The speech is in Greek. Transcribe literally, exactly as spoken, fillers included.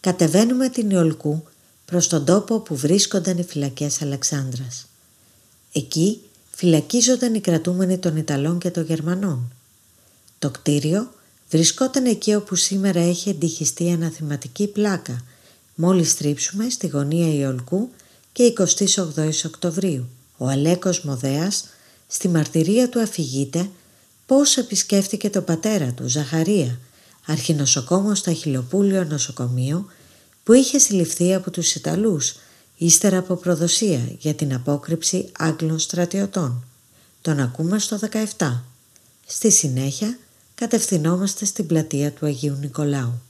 Κατεβαίνουμε την Ιολκού προς τον τόπο που βρίσκονταν οι φυλακές Αλεξάνδρας. Εκεί φυλακίζονταν οι κρατούμενοι των Ιταλών και των Γερμανών. Το κτίριο βρισκόταν εκεί όπου σήμερα έχει εντυχιστεί αναθηματική πλάκα, μόλις στρίψουμε στη γωνία Ιολκού και εικοστή όγδοη Οκτωβρίου. Ο Αλέκος Μοδέας στη μαρτυρία του αφηγείται πώς επισκέφτηκε τον πατέρα του, Ζαχαρία, αρχινοσοκόμο στο Αχιλλοπούλιο νοσοκομείο που είχε συλληφθεί από τους Ιταλούς ύστερα από προδοσία για την απόκρυψη Άγγλων στρατιωτών. Τον ακούμε στο δεκαεπτά. Στη συνέχεια κατευθυνόμαστε στην πλατεία του Αγίου Νικολάου.